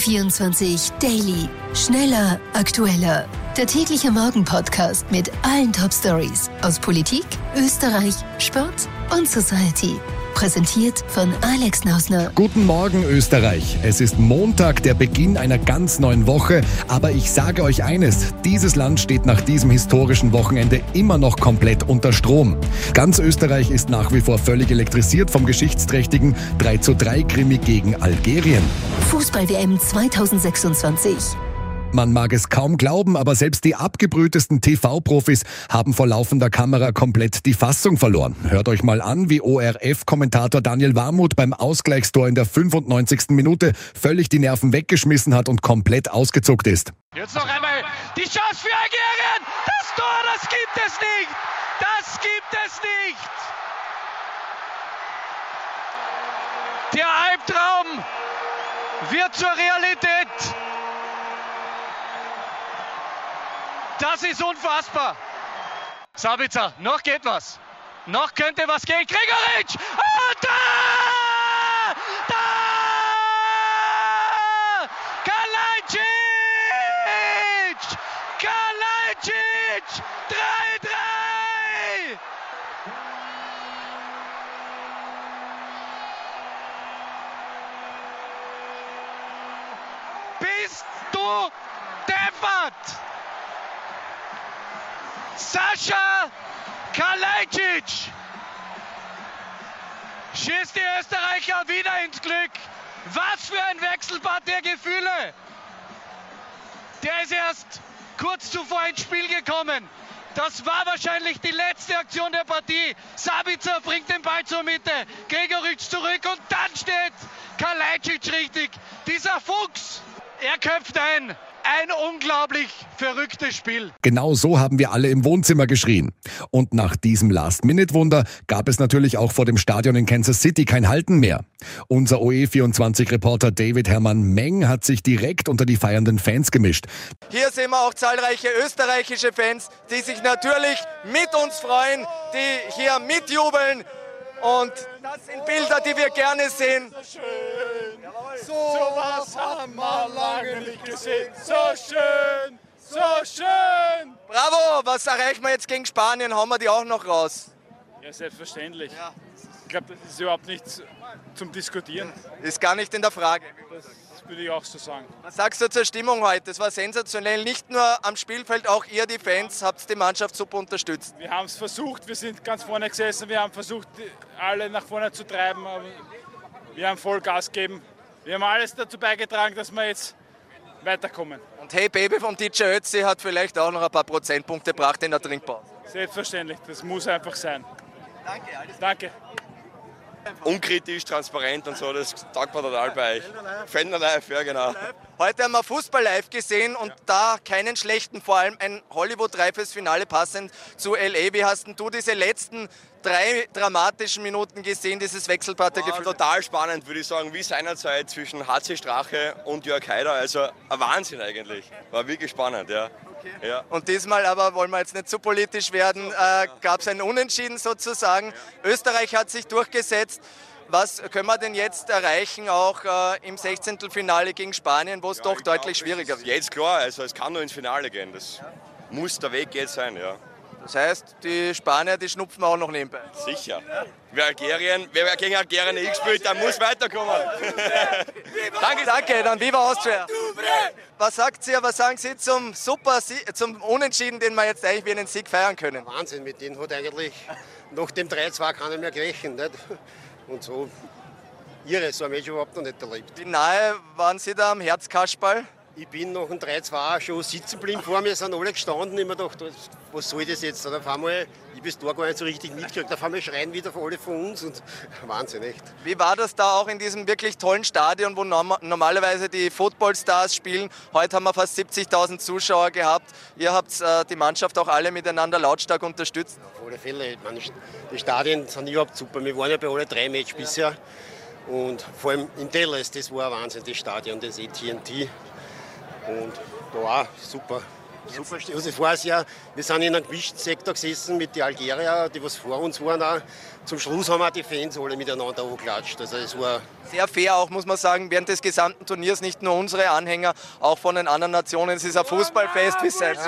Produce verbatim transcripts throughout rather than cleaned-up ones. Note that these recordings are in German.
vierundzwanzig Daily. Schneller, aktueller. Der tägliche Morgen-Podcast mit allen Top-Stories aus Politik, Österreich, Sport und Society. Präsentiert von Alex Nausner. Guten Morgen, Österreich. Es ist Montag, der Beginn einer ganz neuen Woche. Aber ich sage euch eines, dieses Land steht nach diesem historischen Wochenende immer noch komplett unter Strom. Ganz Österreich ist nach wie vor völlig elektrisiert vom geschichtsträchtigen drei zu drei Krimi gegen Algerien. Fußball-W M zweitausendsechsundzwanzig. Man mag es kaum glauben, aber selbst die abgebrühtesten T V-Profis haben vor laufender Kamera komplett die Fassung verloren. Hört euch mal an, wie O R F-Kommentator Daniel Warmuth beim Ausgleichstor in der fünfundneunzigsten Minute völlig die Nerven weggeschmissen hat und komplett ausgezuckt ist. Jetzt noch einmal die Chance für Algerien. Das Tor, das gibt es nicht. Das gibt es nicht. Der Albtraum wird zur Realität. Das ist unfassbar. Sabitzer, noch geht was. Noch könnte was gehen. Gregoritsch! Oh, da! Da! Kalajdzic! Kalajdzic! drei drei! Bist du deppert? Sascha Kalajdzic schießt die Österreicher wieder ins Glück. Was für ein Wechselbad der Gefühle. Der ist erst kurz zuvor ins Spiel gekommen. Das war wahrscheinlich die letzte Aktion der Partie. Sabitzer bringt den Ball zur Mitte. Gregoritsch zurück und dann steht Kalajdzic richtig. Dieser Fuchs, er köpft ein. Ein unglaublich verrücktes Spiel. Genau so haben wir alle im Wohnzimmer geschrien. Und nach diesem Last-Minute-Wunder gab es natürlich auch vor dem Stadion in Kansas City kein Halten mehr. Unser O E vierundzwanzig-Reporter David Hermann Meng hat sich direkt unter die feiernden Fans gemischt. Hier sehen wir auch zahlreiche österreichische Fans, die sich natürlich mit uns freuen, die hier mitjubeln. Und das sind Bilder, die wir gerne sehen. So schön, so was haben wir lange nicht gesehen. So schön, so schön. Bravo, was erreichen wir jetzt gegen Spanien? Haben wir die auch noch raus? Ja, selbstverständlich. Ja. Ich glaube, das ist überhaupt nichts zum Diskutieren. Ist gar nicht in der Frage. Das würde ich auch so sagen. Was sagst du zur Stimmung heute? Das war sensationell. Nicht nur am Spielfeld, auch ihr, die Fans, habt die Mannschaft super unterstützt. Wir haben es versucht, wir sind ganz vorne gesessen, wir haben versucht, alle nach vorne zu treiben. Aber wir haben voll Gas gegeben. Wir haben alles dazu beigetragen, dass wir jetzt weiterkommen. Und Hey Baby vom D J Ötzi hat vielleicht auch noch ein paar Prozentpunkte gebracht in der Trinkpause. Selbstverständlich, das muss einfach sein. Danke, alles Danke. Unkritisch, transparent und so, das taugt mir total bei euch. Fender live, ja genau. Heute haben wir Fußball live gesehen und da keinen schlechten, vor allem ein Hollywood-reifes Finale passend zu L A. Wie hast denn du diese letzten drei dramatischen Minuten gesehen, dieses Wechselbad der Gefühle? Total spannend, würde ich sagen, wie seinerzeit zwischen H C Strache und Jörg Haider. Also ein Wahnsinn eigentlich. War wirklich spannend, ja. Okay. Ja. Und diesmal aber, wollen wir jetzt nicht zu politisch werden, äh, gab es ein Unentschieden sozusagen. Österreich hat sich durchgesetzt. Was können wir denn jetzt erreichen, auch äh, im Sechzehntelfinale gegen Spanien, wo es Ja, doch ich deutlich glaub, schwieriger ist wird? jetzt klar, also es kann nur ins Finale gehen. Das ja. muss der Weg jetzt sein, ja. Das heißt, die Spanier, die schnupfen auch noch nebenbei. Sicher. Wer, Algerien, wer gegen Algerien nicht spielt, der muss weiterkommen. Danke, danke, dann Viva Austria. Was sagt ihr, was sagen Sie zum Super, zum Unentschieden, den wir jetzt eigentlich wie einen Sieg feiern können? Wahnsinn, mit denen hat eigentlich nach dem drei zwei keiner mehr gerechnet. Nicht? Und so irre, so haben wir schon überhaupt noch nicht erlebt. Wie nahe waren Sie da am Herzkasperl? Ich bin nach dem drei zwei schon sitzen geblieben vor mir, sind alle gestanden. Ich mir gedacht, was soll das jetzt? Und auf einmal, ich bis da gar nicht so richtig mitgekriegt. Auf einmal schreien wieder alle von uns und Wahnsinn, echt. Wie war das da auch in diesem wirklich tollen Stadion, wo norm- normalerweise die Footballstars spielen? Heute haben wir fast siebzigtausend Zuschauer gehabt. Ihr habt äh, die Mannschaft auch alle miteinander lautstark unterstützt. Auf alle Fälle. Ich meine, die Stadien sind überhaupt super. Wir waren ja bei alle drei Matches bisher. Und vor allem in Dallas, das war ein Wahnsinn, das Stadion, das A T and T. Und da auch super. Super, also ich weiß ja, wir sind in einem gemischten Sektor gesessen mit den Algerier, die was vor uns waren. Auch. Zum Schluss haben auch die Fans alle miteinander angeklatscht. Also es war sehr fair auch, muss man sagen, während des gesamten Turniers, nicht nur unsere Anhänger, auch von den anderen Nationen. Es ist ein Fußballfest wie selbst.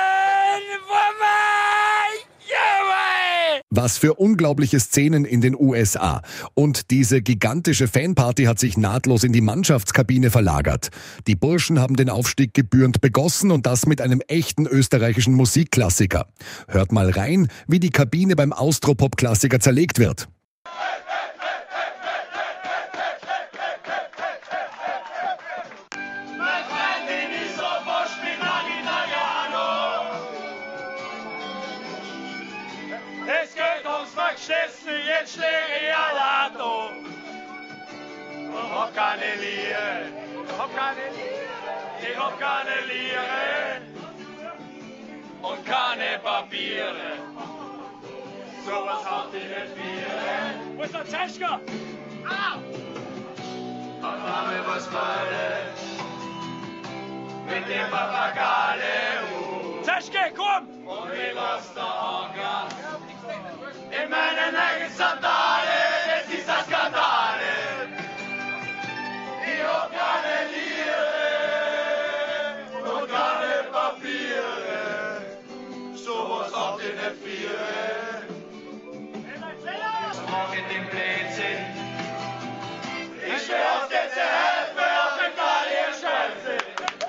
Was für unglaubliche Szenen in den U S A. Und diese gigantische Fanparty hat sich nahtlos in die Mannschaftskabine verlagert. Die Burschen haben den Aufstieg gebührend begossen und das mit einem echten österreichischen Musikklassiker. Hört mal rein, wie die Kabine beim Austropop-Klassiker zerlegt wird. Es geht ums Vergessen, jetzt schläge ich ein Lato. Und hab keine Liere, hab keine Liere, ich hab keine Liere und keine Papiere. So was hat die nicht Viere. Wo ist der Zeschka? Ah! Und haben wir was meine, mit dem Papagale. Zeschke, komm! Und ich lass da angehen. In meinen eigenen Sandale, das ist ein Skandal. Ich hab keine Liere und keine Papiere. So was habt ihr nicht viele. Mach in den Blödsinn. Ich steh aus der Hälfte auf den Italien-Schwänze.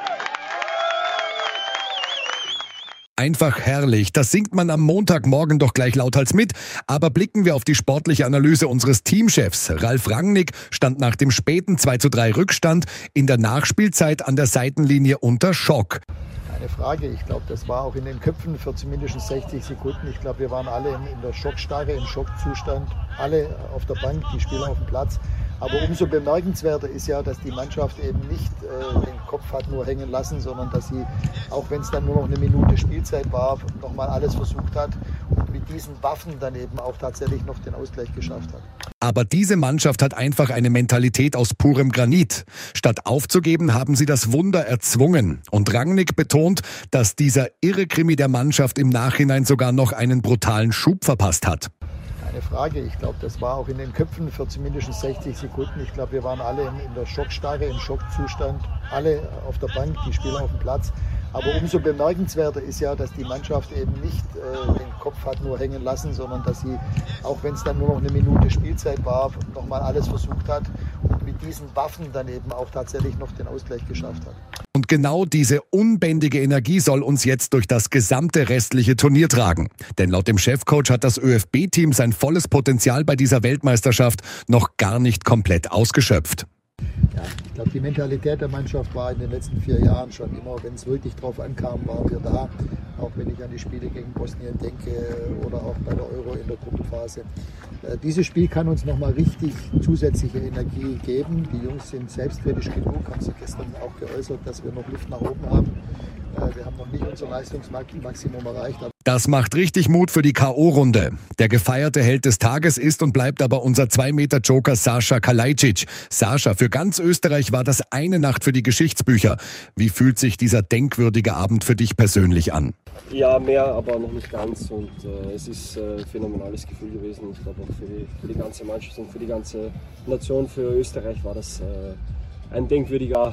Einfach herrlich, das singt man am Montagmorgen doch gleich lauthals mit. Aber blicken wir auf die sportliche Analyse unseres Teamchefs. Ralf Rangnick stand nach dem späten zwei zu drei Rückstand in der Nachspielzeit an der Seitenlinie unter Schock. Keine Frage, ich glaube, das war auch in den Köpfen für zumindest sechzig Sekunden. Ich glaube, wir waren alle in, in der Schockstarre, im Schockzustand, alle auf der Bank, die Spieler auf dem Platz. Aber umso bemerkenswerter ist ja, dass die Mannschaft eben nicht äh, den Kopf hat nur hängen lassen, sondern dass sie, auch wenn es dann nur noch eine Minute Spielzeit war, nochmal alles versucht hat und mit diesen Waffen dann eben auch tatsächlich noch den Ausgleich geschafft hat. Aber diese Mannschaft hat einfach eine Mentalität aus purem Granit. Statt aufzugeben, haben sie das Wunder erzwungen. Und Rangnick betont, dass dieser irre Krimi der Mannschaft im Nachhinein sogar noch einen brutalen Schub verpasst hat. Keine Frage, ich glaube, das war auch in den Köpfen für zumindest sechzig Sekunden. Ich glaube, wir waren alle in, in der Schockstarre, im Schockzustand, alle auf der Bank, die Spieler auf dem Platz. Aber umso bemerkenswerter ist ja, dass die Mannschaft eben nicht äh, den Kopf hat nur hängen lassen, sondern dass sie, auch wenn es dann nur noch eine Minute Spielzeit war, nochmal alles versucht hat und mit diesen Waffen dann eben auch tatsächlich noch den Ausgleich geschafft hat. Und genau diese unbändige Energie soll uns jetzt durch das gesamte restliche Turnier tragen. Denn laut dem Chefcoach hat das ÖFB-Team sein volles Potenzial bei dieser Weltmeisterschaft noch gar nicht komplett ausgeschöpft. Ja, ich glaube, die Mentalität der Mannschaft war in den letzten vier Jahren schon immer, wenn es wirklich drauf ankam, waren wir da. Auch wenn ich an die Spiele gegen Bosnien denke oder auch bei der Euro in der Gruppenphase. Äh, dieses Spiel kann uns nochmal richtig zusätzliche Energie geben. Die Jungs sind selbstkritisch genug, haben sie gestern auch geäußert, dass wir noch Luft nach oben haben. Äh, wir haben noch nicht unser Leistungsmaximum erreicht. Das macht richtig Mut für die K O-Runde. Der gefeierte Held des Tages ist und bleibt aber unser zwei Meter Joker Sascha Kalajdzic. Sascha, für ganz Österreich war das eine Nacht für die Geschichtsbücher. Wie fühlt sich dieser denkwürdige Abend für dich persönlich an? Ja, mehr, aber noch nicht ganz. Und äh, es ist äh, ein phänomenales Gefühl gewesen. Ich glaube auch für die, für die ganze Mannschaft und für die ganze Nation, für Österreich war das äh, ein denkwürdiger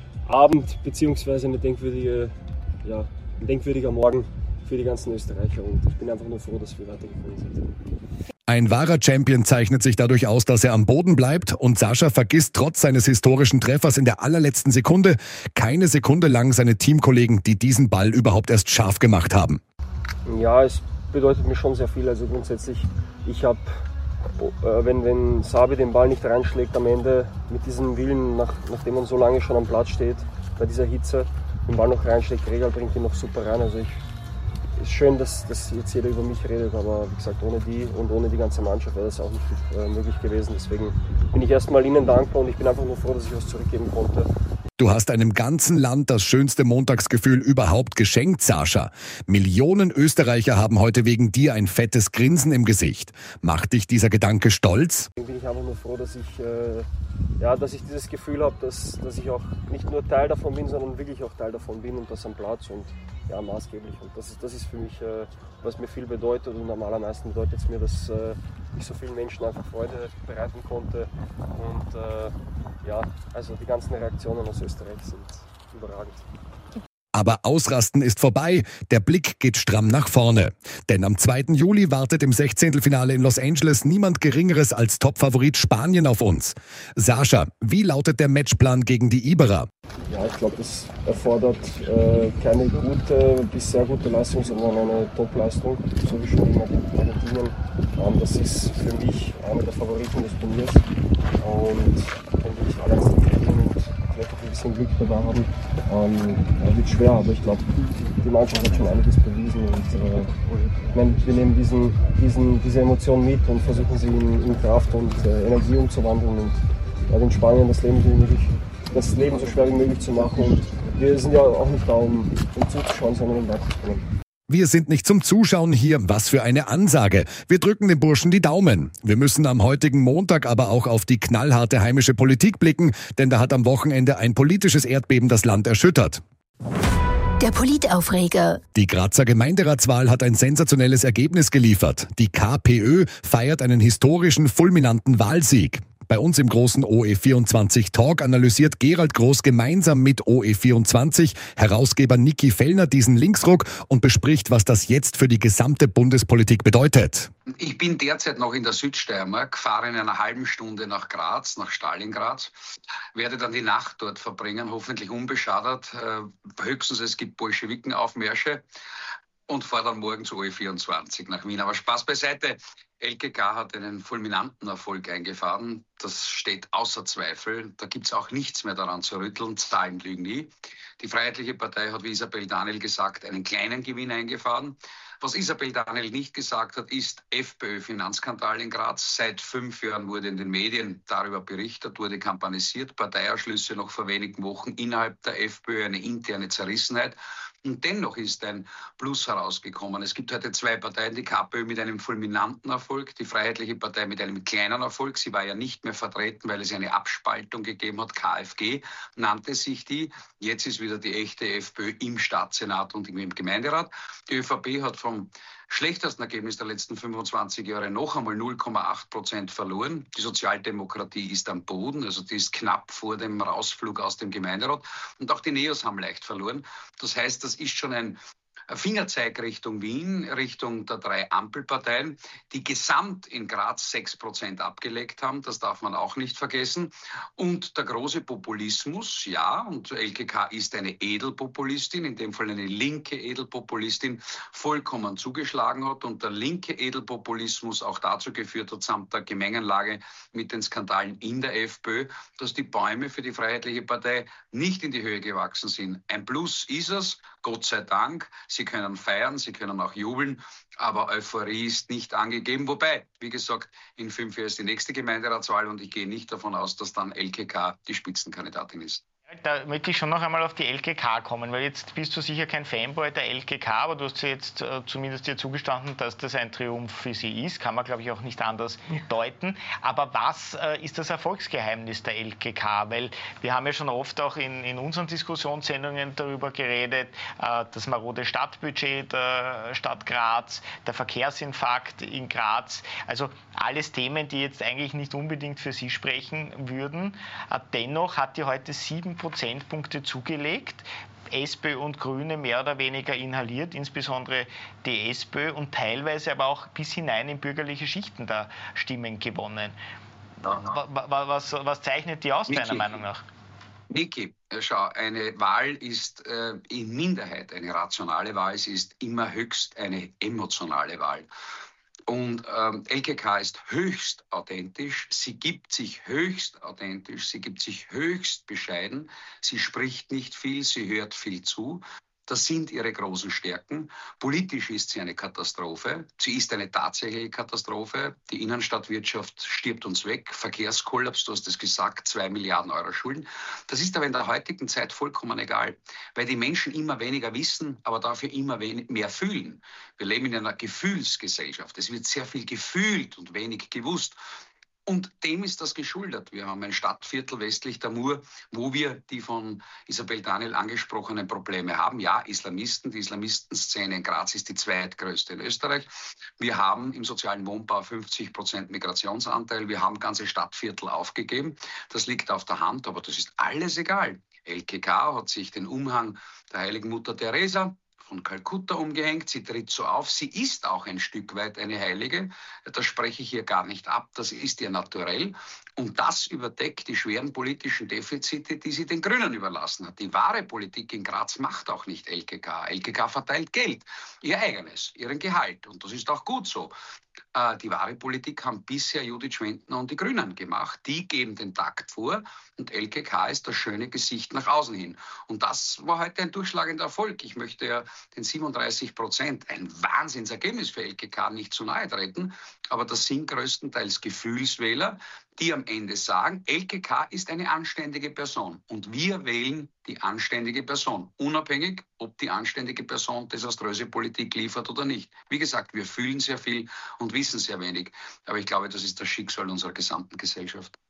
Abend, beziehungsweise eine denkwürdige, ja, ein denkwürdiger Morgen für die ganzen Österreicher. Und ich bin einfach nur froh, dass wir weitergekommen sind. Ein wahrer Champion zeichnet sich dadurch aus, dass er am Boden bleibt, und Sascha vergisst trotz seines historischen Treffers in der allerletzten Sekunde keine Sekunde lang seine Teamkollegen, die diesen Ball überhaupt erst scharf gemacht haben. Ja, es bedeutet mir schon sehr viel. Also grundsätzlich, ich habe, äh, wenn, wenn Sabi den Ball nicht reinschlägt am Ende, mit diesem Willen, nach, nachdem man so lange schon am Platz steht, bei dieser Hitze, den Ball noch reinschlägt, Regal bringt ihn noch super rein. Also ich ist schön, dass, dass jetzt jeder über mich redet, aber wie gesagt, ohne die und ohne die ganze Mannschaft wäre das auch nicht äh, möglich gewesen. Deswegen bin ich erstmal Ihnen dankbar und ich bin einfach nur froh, dass ich was zurückgeben konnte. Du hast einem ganzen Land das schönste Montagsgefühl überhaupt geschenkt, Sascha. Millionen Österreicher haben heute wegen dir ein fettes Grinsen im Gesicht. Macht dich dieser Gedanke stolz? Bin ich einfach nur froh, dass ich, äh, ja, dass ich dieses Gefühl habe, dass, dass ich auch nicht nur Teil davon bin, sondern wirklich auch Teil davon bin und das am Platz und ja, maßgeblich. Und das ist, das ist für mich, äh, was mir viel bedeutet und am allermeisten bedeutet es mir, dass äh, ich so vielen Menschen einfach Freude bereiten konnte und äh, ja, also die ganzen Reaktionen aus Österreich sind überragend. Aber Ausrasten ist vorbei, der Blick geht stramm nach vorne. Denn am zweiten Juli wartet im Sechzehntelfinale in Los Angeles niemand Geringeres als Topfavorit Spanien auf uns. Sascha, wie lautet der Matchplan gegen die Iberer? Ja, ich glaube, das erfordert äh, keine gute bis sehr gute Leistung, sondern eine Top-Leistung, so wie schon in Argentinien. Ähm, das ist für mich einer der Favoriten des Turniers. Und wenn wir nicht alle ins Ziel gehen und vielleicht auch ein bisschen Glück dabei haben, ähm, wird schwer. Aber ich glaube, die Mannschaft hat schon einiges bewiesen. Und äh, ich meine, wir nehmen diesen, diesen, diese Emotion mit und versuchen sie in, in Kraft und äh, Energie umzuwandeln. Und ja, den Spaniern das Leben, möglich, das Leben so schwer wie möglich zu machen. Und wir sind ja auch nicht da, um, um zuzuschauen, sondern um weiterzukommen. Wir sind nicht zum Zuschauen hier, was für eine Ansage. Wir drücken den Burschen die Daumen. Wir müssen am heutigen Montag aber auch auf die knallharte heimische Politik blicken, denn da hat am Wochenende ein politisches Erdbeben das Land erschüttert. Der Politaufreger. Die Grazer Gemeinderatswahl hat ein sensationelles Ergebnis geliefert. Die KPÖ feiert einen historischen, fulminanten Wahlsieg. Bei uns im großen O E vierundzwanzig Talk analysiert Gerald Groß gemeinsam mit O E vierundzwanzig Herausgeber Niki Fellner diesen Linksruck und bespricht, was das jetzt für die gesamte Bundespolitik bedeutet. Ich bin derzeit noch in der Südsteiermark, fahre in einer halben Stunde nach Graz, nach Stalingrad, werde dann die Nacht dort verbringen, hoffentlich unbeschadet. Höchstens es gibt Bolschewikenaufmärsche und fahre dann morgen zu O E vierundzwanzig nach Wien. Aber Spaß beiseite. L K K hat einen fulminanten Erfolg eingefahren. Das steht außer Zweifel. Da gibt es auch nichts mehr daran zu rütteln. Zahlen lügen nie. Die Freiheitliche Partei hat, wie Isabel Daniel gesagt, einen kleinen Gewinn eingefahren. Was Isabel Daniel nicht gesagt hat, ist FPÖ-Finanzskandal in Graz. Seit fünf Jahren wurde in den Medien darüber berichtet, wurde kampanisiert. Parteiausschlüsse noch vor wenigen Wochen innerhalb der FPÖ, eine interne Zerrissenheit. Und dennoch ist ein Plus herausgekommen. Es gibt heute zwei Parteien, die KPÖ mit einem fulminanten Erfolg, die Freiheitliche Partei mit einem kleinen Erfolg. Sie war ja nicht mehr vertreten, weil es eine Abspaltung gegeben hat. K F G nannte sich die. Jetzt ist wieder die echte FPÖ im Staatssenat und im Gemeinderat. Die ÖVP hat vom schlechtesten Ergebnis der letzten fünfundzwanzig Jahre noch einmal null Komma acht Prozent verloren. Die Sozialdemokratie ist am Boden, also die ist knapp vor dem Rausflug aus dem Gemeinderat. Und auch die Neos haben leicht verloren. Das heißt, das ist schon ein Fingerzeig Richtung Wien, Richtung der drei Ampelparteien, die gesamt in Graz sechs Prozent abgelegt haben. Das darf man auch nicht vergessen. Und der große Populismus, ja, und L K K ist eine Edelpopulistin, in dem Fall eine linke Edelpopulistin, vollkommen zugeschlagen hat. Und der linke Edelpopulismus auch dazu geführt hat, samt der Gemengenlage mit den Skandalen in der FPÖ, dass die Bäume für die Freiheitliche Partei nicht in die Höhe gewachsen sind. Ein Plus ist es, Gott sei Dank. Sie können feiern, Sie können auch jubeln, aber Euphorie ist nicht angegeben. Wobei, wie gesagt, in fünf Jahren ist die nächste Gemeinderatswahl und ich gehe nicht davon aus, dass dann L K K die Spitzenkandidatin ist. Da möchte ich schon noch einmal auf die L K K kommen, weil jetzt bist du sicher kein Fanboy der L K K, aber du hast ja jetzt äh, zumindest dir zugestanden, dass das ein Triumph für sie ist, kann man glaube ich auch nicht anders deuten. Aber was äh, ist das Erfolgsgeheimnis der L K K? Weil wir haben ja schon oft auch in, in unseren Diskussionssendungen darüber geredet, äh, das marode Stadtbudget der Stadt Graz, der Verkehrsinfarkt in Graz, also alles Themen, die jetzt eigentlich nicht unbedingt für sie sprechen würden. Äh, dennoch hat die heute sieben Prozentpunkte zugelegt, SPÖ und Grüne mehr oder weniger inhaliert, insbesondere die SPÖ und teilweise aber auch bis hinein in bürgerliche Schichten der Stimmen gewonnen. Was, was zeichnet die aus, Niki, deiner Meinung nach? Niki, schau, eine Wahl ist äh, in Minderheit eine rationale Wahl, sie ist immer höchst eine emotionale Wahl. Und ähm, L K K ist höchst authentisch, sie gibt sich höchst authentisch, sie gibt sich höchst bescheiden, sie spricht nicht viel, sie hört viel zu. Das sind ihre großen Stärken. Politisch ist sie eine Katastrophe. Sie ist eine tatsächliche Katastrophe. Die Innenstadtwirtschaft stirbt uns weg. Verkehrskollaps, du hast es gesagt, zwei Milliarden Euro Schulden. Das ist aber in der heutigen Zeit vollkommen egal, weil die Menschen immer weniger wissen, aber dafür immer mehr fühlen. Wir leben in einer Gefühlsgesellschaft. Es wird sehr viel gefühlt und wenig gewusst. Und dem ist das geschuldet. Wir haben ein Stadtviertel westlich der Mur, wo wir die von Isabel Daniel angesprochenen Probleme haben. Ja, Islamisten, die Islamistenszene in Graz ist die zweitgrößte in Österreich. Wir haben im sozialen Wohnbau fünfzig Prozent Migrationsanteil. Wir haben ganze Stadtviertel aufgegeben. Das liegt auf der Hand, aber das ist alles egal. L K K hat sich den Umhang der heiligen Mutter Teresa von Kalkutta umgehängt. Sie tritt so auf. Sie ist auch ein Stück weit eine Heilige. Das spreche ich hier gar nicht ab. Das ist ihr naturell. Und das überdeckt die schweren politischen Defizite, die sie den Grünen überlassen hat. Die wahre Politik in Graz macht auch nicht L K K. L K K verteilt Geld, ihr eigenes, ihren Gehalt. Und das ist auch gut so. Die wahre Politik haben bisher Judith Schwendner und die Grünen gemacht. Die geben den Takt vor und L K K ist das schöne Gesicht nach außen hin. Und das war heute ein durchschlagender Erfolg. Ich möchte ja den siebenunddreißig Prozent, ein Wahnsinnsergebnis für L K K, nicht zu nahe treten. Aber das sind größtenteils Gefühlswähler, die am Ende sagen, L K K ist eine anständige Person. Und wir wählen die anständige Person, unabhängig, ob die anständige Person desaströse Politik liefert oder nicht. Wie gesagt, wir fühlen sehr viel und wissen sehr wenig. Aber ich glaube, das ist das Schicksal unserer gesamten Gesellschaft.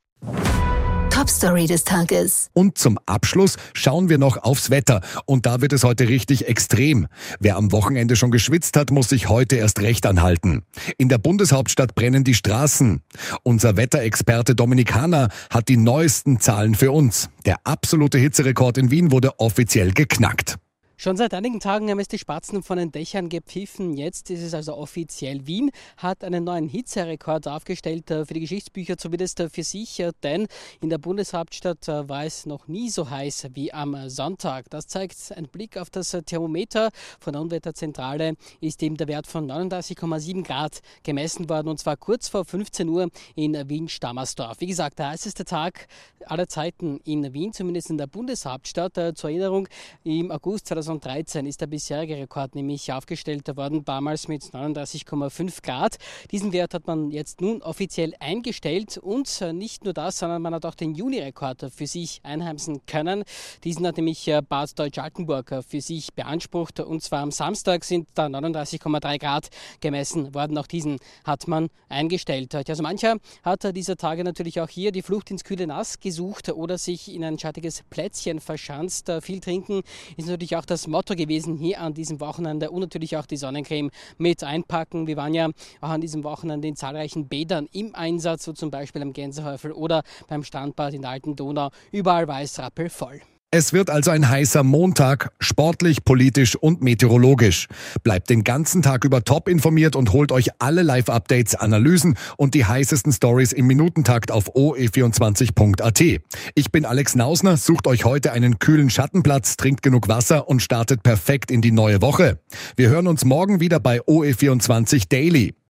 Top-Story des Tages. Und zum Abschluss schauen wir noch aufs Wetter. Und da wird es heute richtig extrem. Wer am Wochenende schon geschwitzt hat, muss sich heute erst recht anhalten. In der Bundeshauptstadt brennen die Straßen. Unser Wetterexperte Dominik Hanna hat die neuesten Zahlen für uns. Der absolute Hitzerekord in Wien wurde offiziell geknackt. Schon seit einigen Tagen haben es die Spatzen von den Dächern gepfiffen. Jetzt ist es also offiziell. Wien hat einen neuen Hitzerekord aufgestellt, für die Geschichtsbücher zumindest für sich, denn in der Bundeshauptstadt war es noch nie so heiß wie am Sonntag. Das zeigt ein Blick auf das Thermometer von der Unwetterzentrale, ist eben der Wert von neununddreißig Komma sieben Grad gemessen worden, und zwar kurz vor fünfzehn Uhr in Wien-Stammersdorf. Wie gesagt, der heißeste Tag aller Zeiten in Wien, zumindest in der Bundeshauptstadt. Zur Erinnerung, im August zweitausenddreizehn ist der bisherige Rekord nämlich aufgestellt worden, damals mit neununddreißig Komma fünf Grad. Diesen Wert hat man jetzt nun offiziell eingestellt, und nicht nur das, sondern man hat auch den Juni-Rekord für sich einheimsen können. Diesen hat nämlich Bad Deutsch-Altenburg für sich beansprucht, und zwar am Samstag sind da neununddreißig Komma drei Grad gemessen worden. Auch diesen hat man eingestellt. Also mancher hat dieser Tage natürlich auch hier die Flucht ins kühle Nass gesucht oder sich in ein schattiges Plätzchen verschanzt. Viel trinken ist natürlich auch das Motto gewesen hier an diesem Wochenende, und natürlich auch die Sonnencreme mit einpacken. Wir waren ja auch an diesem Wochenende in zahlreichen Bädern im Einsatz, so zum Beispiel am Gänsehäufel oder beim Strandbad in der Alten Donau. Überall war es rappelvoll. Es wird also ein heißer Montag, sportlich, politisch und meteorologisch. Bleibt den ganzen Tag über top informiert und holt euch alle Live-Updates, Analysen und die heißesten Stories im Minutentakt auf o e vierundzwanzig punkt a t. Ich bin Alex Nausner, sucht euch heute einen kühlen Schattenplatz, trinkt genug Wasser und startet perfekt in die neue Woche. Wir hören uns morgen wieder bei O E vierundzwanzig Daily.